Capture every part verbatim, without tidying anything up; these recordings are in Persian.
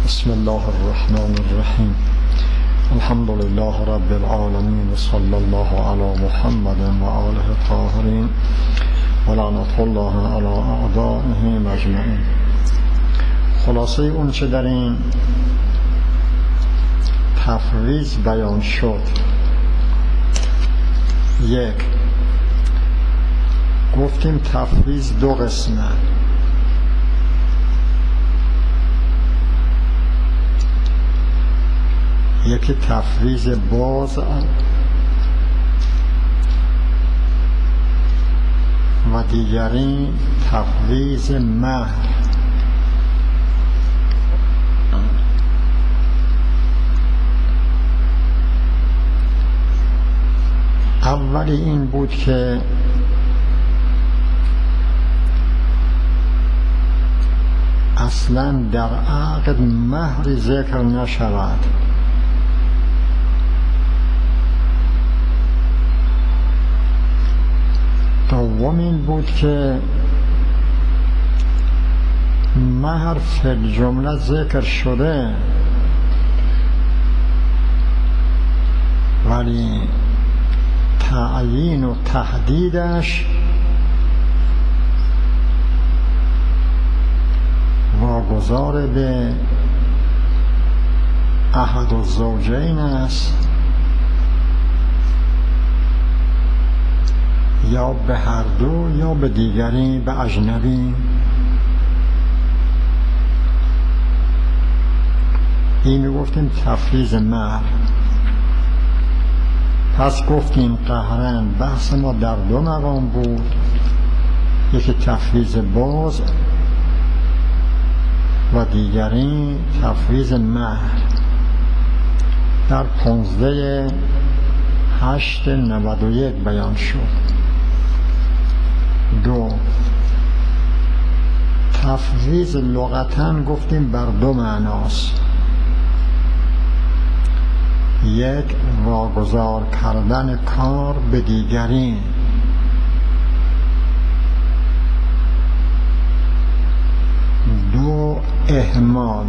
بسم الله الرحمن الرحیم. الحمد لله رب العالمین و صلی الله علی محمد و آله الطاهرین و لعنت الله علی اعدائهم اجمعین. خلاصه اون چه در این تفویض بیان شد، یک، گفتیم تفویض دو قسمه. یکی تفویض باز و دیگری تفویض مهر. اولی این بود که اصلا در عقد مهر ذکر نشود. دوم این بود که مهر فی الجمله ذکر شده ولی تعیین و تحدیدش واگذار به احد الزوجین است یا به هر دو یا به دیگری، به اجنبی. این رو گفتیم تفویض مهر. پس گفتیم قهرن بحث ما در دو مقام بود، یکی تفویض باز و دیگری تفویض مهر. در پانزده هشت نود و یک بیان شد. دو، تفویض لغتاً گفتیم بر دو معناست. یک، واگذار کردن کار به دیگری. دو، اهمال.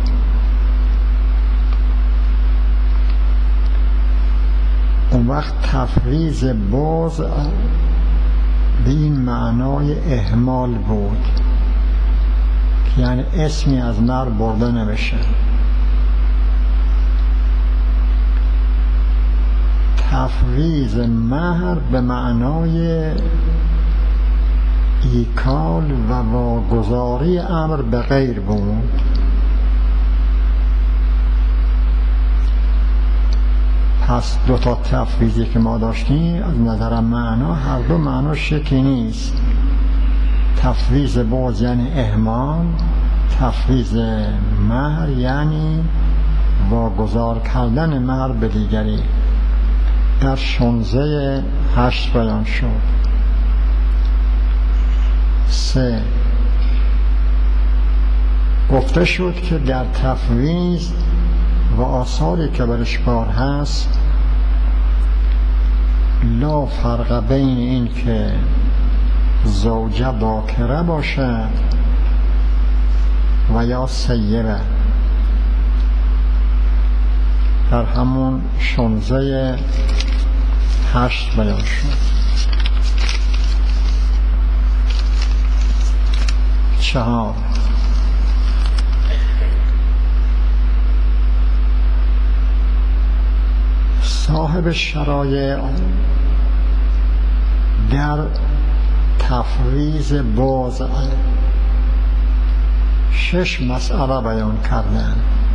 اون وقت تفویض باز به این معنای اهمال بود، یعنی اسمی از مهر برده نمیشه. تفویض مهر به معنای ایکال و واگذاری امر به غیر بود. پس دو تا تفویضی که ما داشتیم از نظر معنا هر دو معنا شکی نیست. تفویض باز یعنی اهمال، تفویض مهر یعنی واگذار کردن مهر به دیگری. در شانزده هشت بیان شد. سه، گفته شد که در تفویض و آثاری که برش کار هست لا فرق بین این که زوجه باکره باشد و یا سیبه. در همون شانزده هشت بیان شد. چهار، صاحب شرایع در تفویض باز شش مسئله بیان کردن.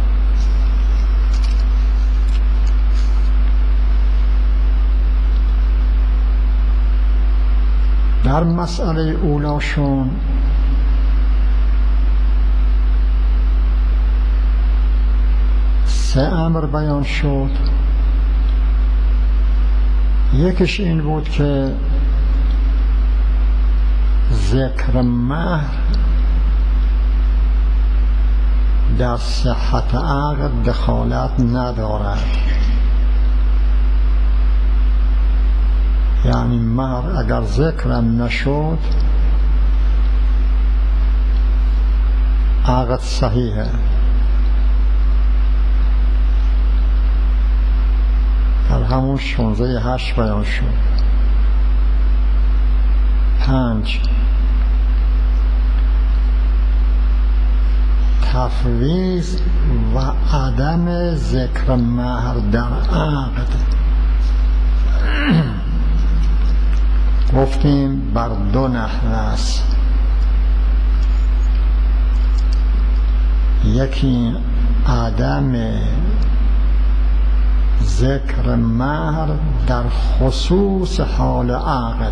در مسئله اولاشون سه امر بیان شد. یکیش این بود که ذکر مهر در صحت عقد دخالت ندارد، یعنی مهر اگر ذکرم نشد عقد صحیحه. همون شانزده هشت بیان شد. پنج، تفویض و عدم ذکر مهر در عقد. گفتیم بر دو نحو است. یکی عدم ذکر مهر در خصوص حال عقد،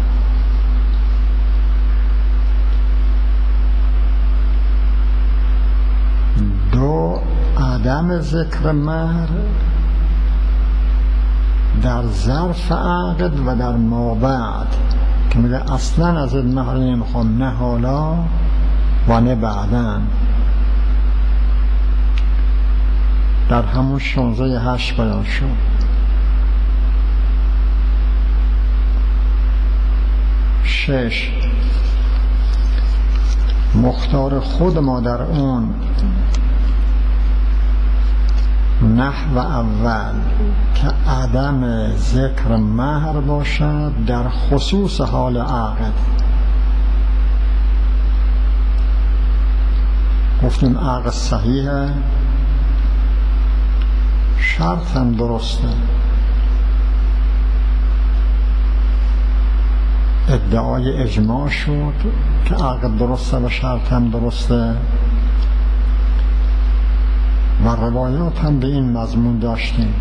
دو عدم ذکر مهر در ظرف عقد و در مابعد، که میگه اصلا از این مهر نمیخوام، نه حالا و نه بعداً. در همون شانزده هشت بیان شد. شش، مختار خود ما در اون نحو اول که عدم ذکر مهر باشد در خصوص حال عقد. گفتیم عقد صحیحه، شرط هم درسته، ادعای اجماع شد که عقد درسته و شرط هم درسته و روایات هم به این مضمون داشتیم.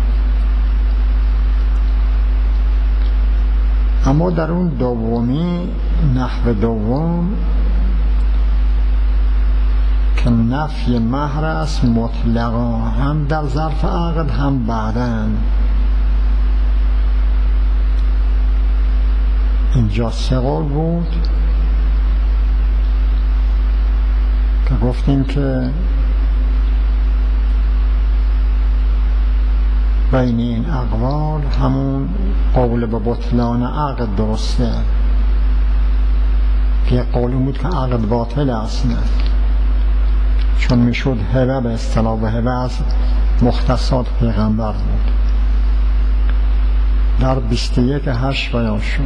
اما در اون دومی نحو دوم که نفی مهر است مطلقا، هم در ظرف عقد هم بعداً. اینجا سه قول بود که گفتیم که بین این اقوال همون قول به بطلان عقد درسته، که قول بود که عقد باطل است، نه، چون میشد هبه به اصطلاح و هبه از مختصات پیغمبر بود. در بیست و یک هشت بیان شد.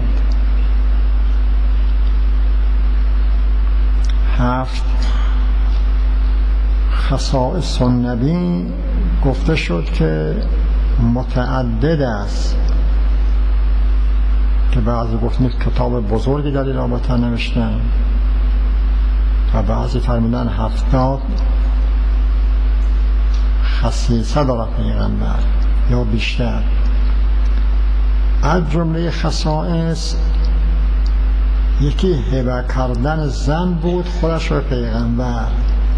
هفت، خصائص النبی گفته شد که متعدد است، که بعضی گفتن کتاب بزرگی در این رابطه نوشتن و بعضی فرمودن هفتاد خصیصه داره پیغمبر یا بیشتر. از جمله خصائص یکی هبه کردن زن بود خودش به پیغمبر،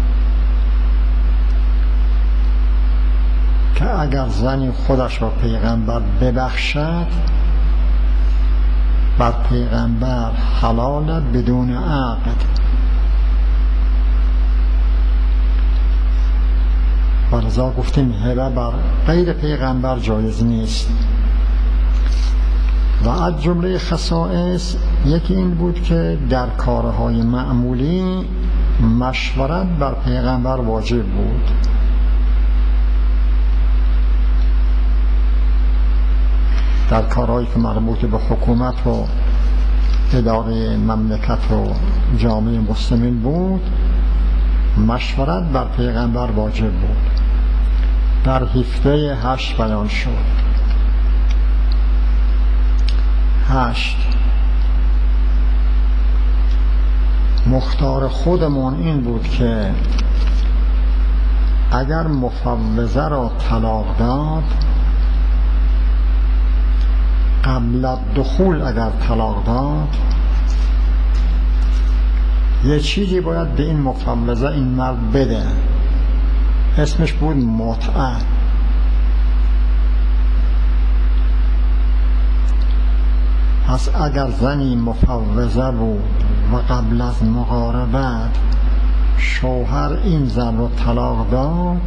که اگر زنی خودش را پیغمبر ببخشد بر پیغمبر حلال بدون عقد. و لذا گفتیم هبه بر غیر پیغمبر جایز نیست. و از جمله خصائص یکی این بود که در کارهای معمولی مشورت بر پیغمبر واجب بود. در کارهایی که مربوط به حکومت و اداره مملکت و جامعه مسلمین بود مشورت بر پیغمبر واجب بود. در هفده هشت بیان شد. هشت، مختار خودمون این بود که اگر مفوضه را طلاق داد قبل دخول، اگر طلاق داد یه چیزی باید به این مفوضه این مرد بده، اسمش بود متعه. پس اگر زنی مفوضه بود و قبل از مقاربت شوهر این زن رو طلاق داد،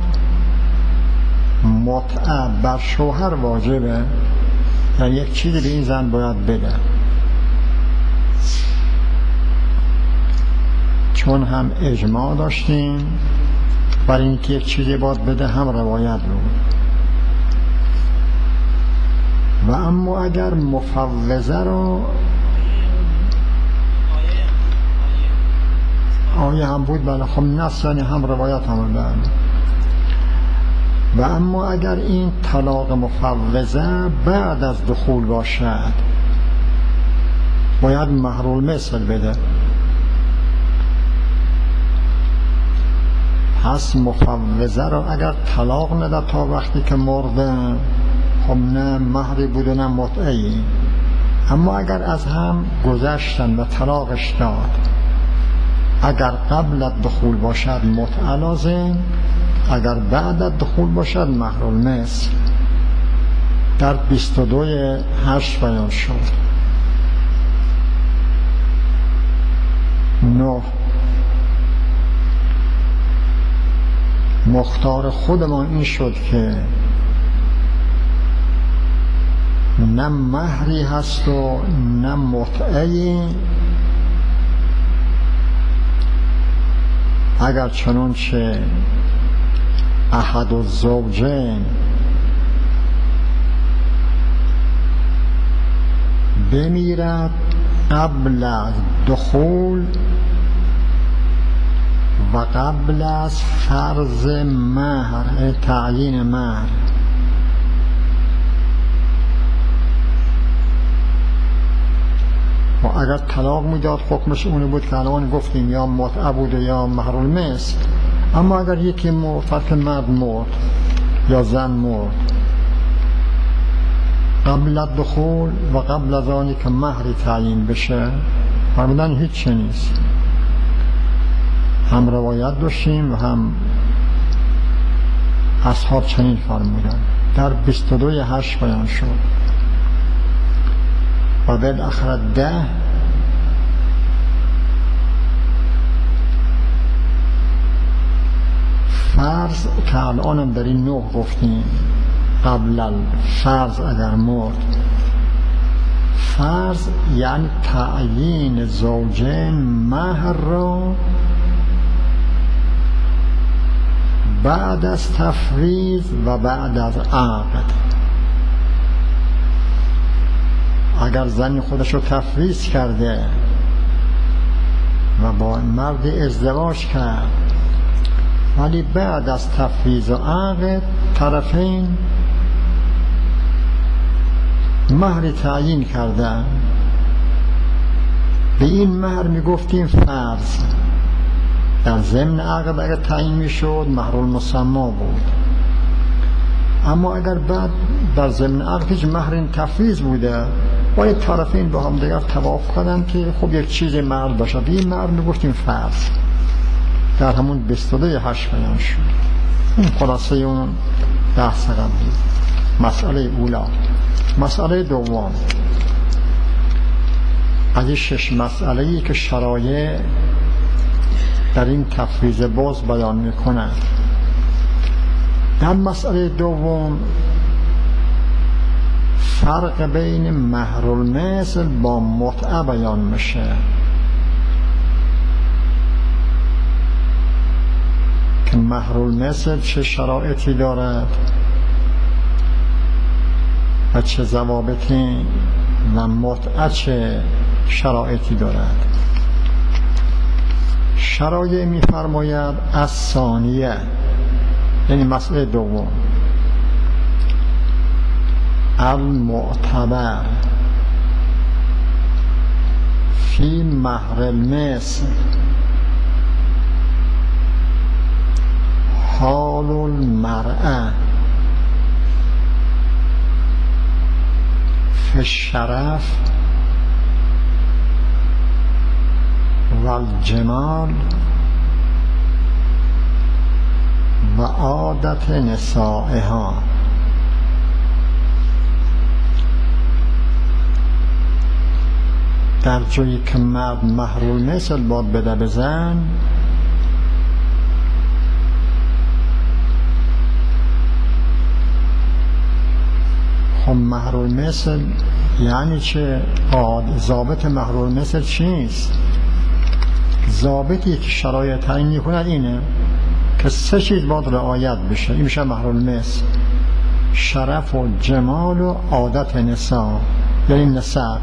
متعه بر شوهر واجبه، یعنی یک چیزی به این زن باید بده، چون هم اجماع داشتیم برای اینکه یک چیزی باید بده، هم روایت بود. و اما اگر مفوضه رو آیه هم بود بله خب نص یعنی هم روایت هم بله. و اما اگر این طلاق مفوضه بعد از دخول باشد باید مهر المثل بده. پس مفوضه رو اگر طلاق نده تا وقتی که مرده خب نه مهری بود و نه متعهی. اما اگر از هم گذشتن و طلاقش داد اگر قبل از دخول باشد متعه لازم، اگر بعد از دخول باشد مهر المثل. در بیست و دو هشت بیان شد. نه مختار خودمان این شد که نه مهری هست و نه متعهی، اگر چنانچه احد الزوجین بمیرد قبل از دخول و قبل از فرض مهر تعیین مهر. و اگر طلاق میداد حکمش اونی بود که الان گفتیم یا متعه بود یا مهر المثل. اما اگر یکی مرد فرق مرد مرد یا زن مرد قبل از دخول و قبل از آنی که مهری تعیین بشه فرمودن هیچ نیست. هم روایت داشتیم و هم اصحاب چنین فرمودن. در بیست و دو هشت بیان شد. و بالاخره ده فرض که الانم در این نه گفتیم قبل الفرض اگر مرد. فرض یعنی تعیین زوجین مهر را بعد از تفویض و بعد از عقد. اگر زنی خودش رو تفویض کرده و با مرد ازدواج کرد ولی بعد از تفویض و عقد طرفین مهر تعیین کردن، به این مهر می گفتیم فرض. در ضمن عقد اگر تعیین می شد مهر المسما بود. اما اگر بعد در ضمن عقد هیچ مهر تفویض بوده باید طرفین با هم دیگر توافق کردن که خب یک چیز مهر باشه، به این مهر می گفتیم فرض. در همون بیست و دو هشت بیان شد. این خلاصه اون بحث قبلی. مسئله اولا. مسئله دوم از این شش مسئله‌ای که شرایع در این تفویض باز بیان میکنند. در مسئله دوم فرق بین مهر المثل با متعه بیان میشه که مهر المثل چه شرایطی دارد و چه ضوابطی و متعه چه شرایطی دارد. شرایع می‌فرماید از ثانیه یعنی مسئله دوم المعتبر فی مهر المثل حال المرأة فی الشرف و الجمال و عادت نسائها. در جایی که مرد مهر المثل باید بده به زن خب مهر المثل یعنی چه؟ ضابط مهر المثل چیست؟ ضابطی که شرایط تعیین می‌کند اینه که سه چیز باید رعایت بشه. این میشه مهر المثل. شرف و جمال و عادت نساء، یعنی نسب،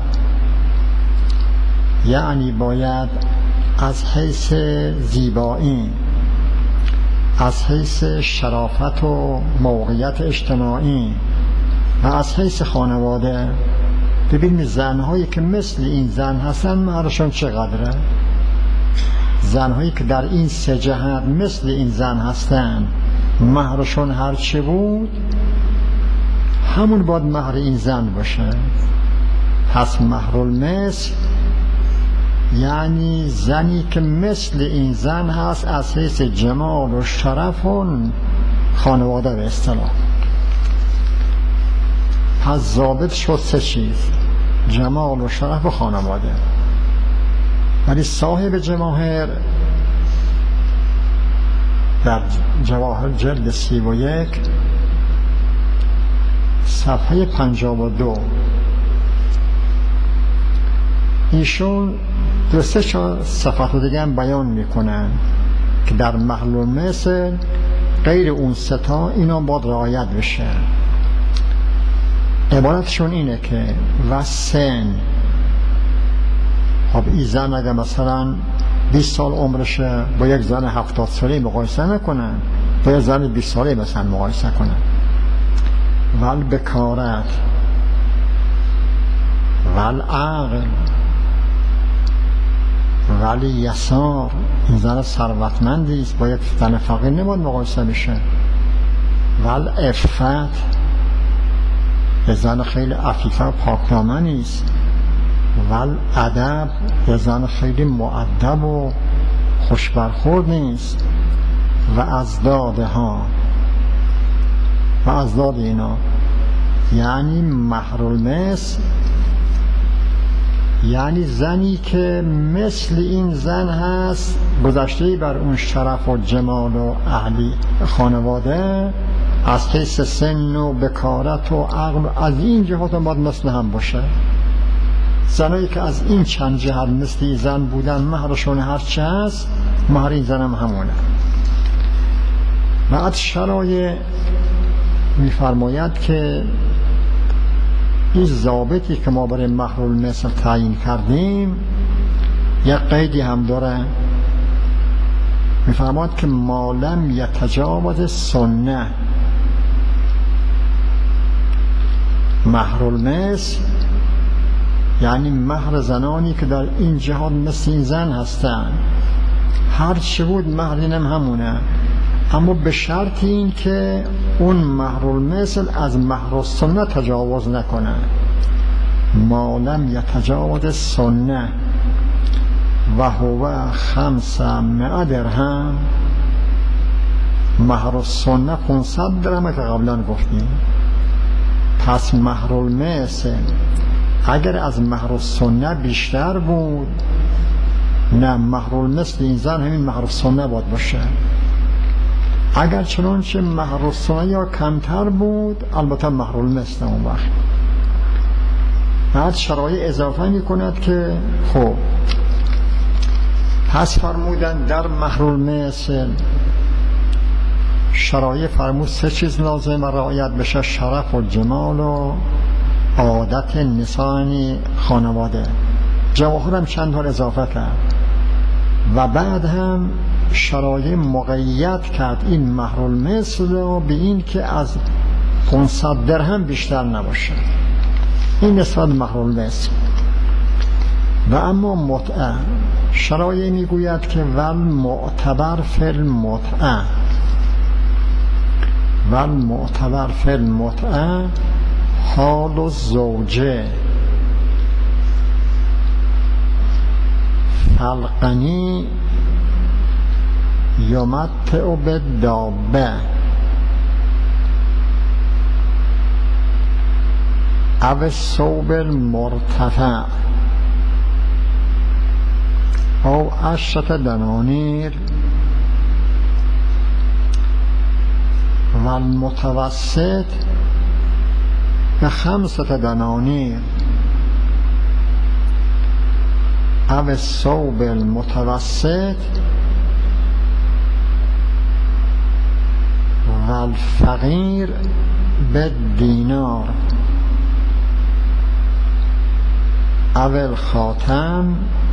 یعنی باید از حیث زیبایی، از حیث شرافت و موقعیت اجتماعی و از حیث خانواده، ببینید زنهایی که مثل این زن هستن مهرشون چقدره. زنهایی که در این سه جهت مثل این زن هستن مهرشون هر چه بود همون باید مهر این زن باشه. پس مهرالمثل یعنی زنی که مثل این زن هست از حیث جمال و شرف و خانواده به اصطلاح. پس ضابط شد سه چیز: جمال و شرف و خانواده. ولی صاحب جواهر در جواهر جلد سی و یک صفحه پنجاه و دو ایشون دو سه صفحات دیگه هم بیان میکنن که در مهرالمثل غیر اون ستا اینا باید رعایت بشه. عبارتشون اینه که و سن، خب این زن اگه مثلا بیست سال عمرشه با یک زن هفتاد ساله مقایسه نکنن، با یک زن بیست ساله مثلا مقایسه کنن. ول بکارت ول عقل ولی یسار، این زن ثروتمندی است با یک زن فقیر نباید مقایسه بشه. ول عفت، یه زن خیلی عفیفه و پاکدامن است. ول ادب، یه زن خیلی مؤدب و خوش برخورد نیست. و ازداد ها و ازداد اینا یعنی مهرالمثل یعنی زنی که مثل این زن هست، گذشته بر اون شرف و جمال و اهلی خانواده، از حیث سن و بکارت و عقل، از این جهات باید مثل هم باشه. زنایی که از این چند جهت مثل این زن بودن مهرشون هر چه هست مهر این زن هم همونه. بعد شرایع میفرماید که این ضابطی که ما برای مهرالمثل تعیین کردیم یک قیدی هم داره. میفرماید که ما لم یتجاوز سنه. مهرالمثل یعنی مهر زنانی که در این جهاد مثل این زن هستن، هر چه بود مهر اینم همونه، اما به شرط این که اون مهرالمثل از مهر السنه تجاوز نکنه. ما لم یتجاوز سنه و هو خمسمائه درهم. مهر السنه پانصد درهم که قبلا گفتیم. پس مهرالمثل اگر از مهر السنه بیشتر بود، نه مهرالمثل این زن همین مهر السنه باید باشه. اگر چنانچه مهر السنه یا کمتر بود، البته مهرالمثل اون وقت. بعد شرایع اضافه می کند که خب پس فرمودن در مهرالمثل شرایع فرمود سه چیز لازم رعایت بشه: شرف و جمال و عادت نسانی خانواده. جواهر هم چند بار اضافه کرد و بعد هم شرایع مقید کرد این مهرالمثل رو به این که از پانصد درهم بیشتر نباشه. این نسبت مهرالمثل. و اما متعه شرایع میگوید که ول معتبر فی المتعه ول معتبر فی المتعه حال الزوجه فالغنی یمتع بالدابه او الثوب المرتفع او عشرة دنانیر و المتوسط به خمسة دنانیر او الثوب المتوسط و الفقیر به دینار اول خاتم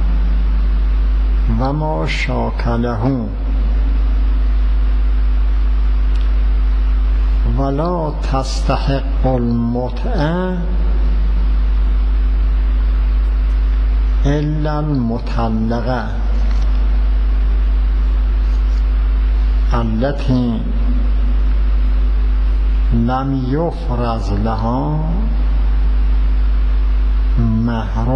و ما شاکله ولا تستحق المتعه الا المطلقه التي لم یفرض لها مهر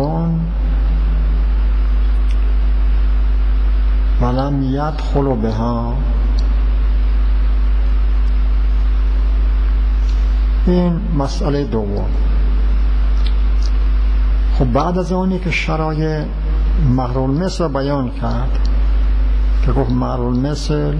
ولم یدخل بها. این مسئله دوم. خب بعد از آنی که شرایط مهر المثل بیان کرد که گفت مهر المثل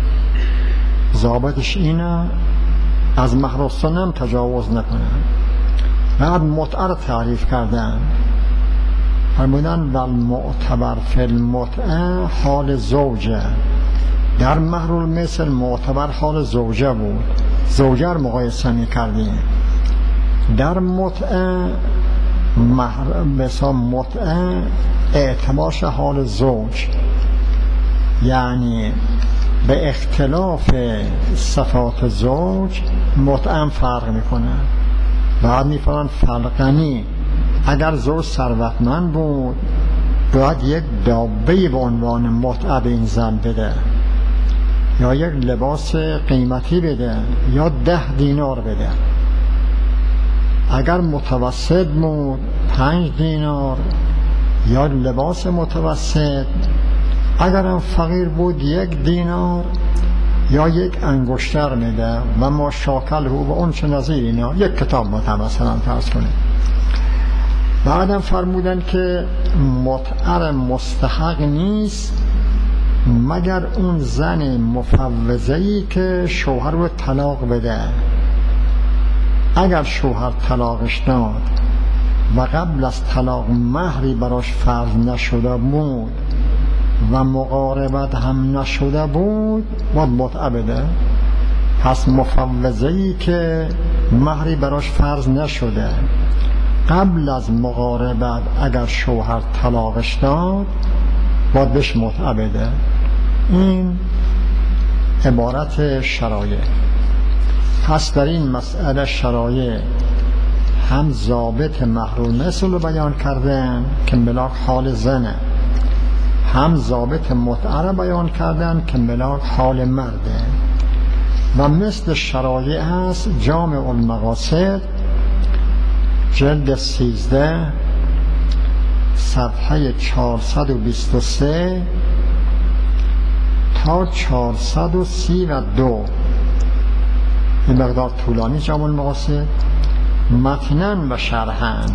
ضابطش اینه از مهر السنه تجاوز نکنه، بعد متعه رو تعریف کردن، فرمودن والمعتبر فی المتعه حال زوجه. در مهر المثل معتبر حال زوجه بود، زوجه رو مقایسه می‌کردیم. در متعه مهر مثلا متعه اعتبارش حال زوج، یعنی به اختلاف صفات زوج متعه فرق میکنه. بعد میفرمان فالغنی، اگر زوج ثروتمند بود باید یک دابه به عنوان متعه به این زن بده، یا یک لباس قیمتی بده، یا ده دینار بده. اگر متوسط بود پنج دینار یا لباس متوسط، اگر هم فقیر بود یک دینار یا یک انگشتر میده و ما شاکل هو و اون چه نظیر اینا، یک کتاب مثلا فرض کنید. بعدم فرمودن که متعه مستحق نیست مگر اون زن مفوضه‌ای که شوهر رو طلاق بده. اگر شوهر طلاقش داد و قبل از طلاق مهری براش فرض نشده بود و مقاربت هم نشده بود باید متعه بده. پس مفوضه‌ای که مهری براش فرض نشده قبل از مقاربت اگر شوهر طلاقش داد باید بهش متعه بده. این عبارت شرایع. پس در این مسئله شرایع هم ضابط مهر المثل رو بیان کردن که ملاک حال زنه، هم ضابط متعه رو بیان کردن که ملاک حال مرده. و مثل شرایع هست جامع المقاصد جلد سیزده صفحه چهارصد و بیست و سه تا چهارصد و سی و دو. این مقدار طولانی جامع المقاصد، متنن و شرحن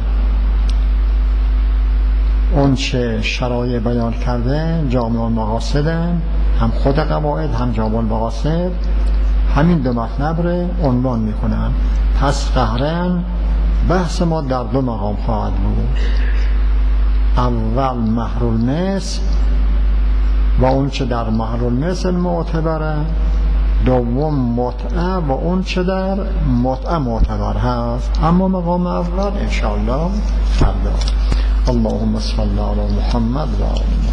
اون چه شرایع بیان کرده جامع المقاصدن، هم خود قواعد هم جامع المقاصد همین دو مطلب رو عنوان میکنن. پس قهرن بحث ما در دو مقام خواهد بود. اول مهر المثل و اون چه در مهر المثل معتبره، دوم متعه و اون چه در متعه معتبر هست. اما مقام اول انشاءالله فردا. اللهم صل علی محمد و آله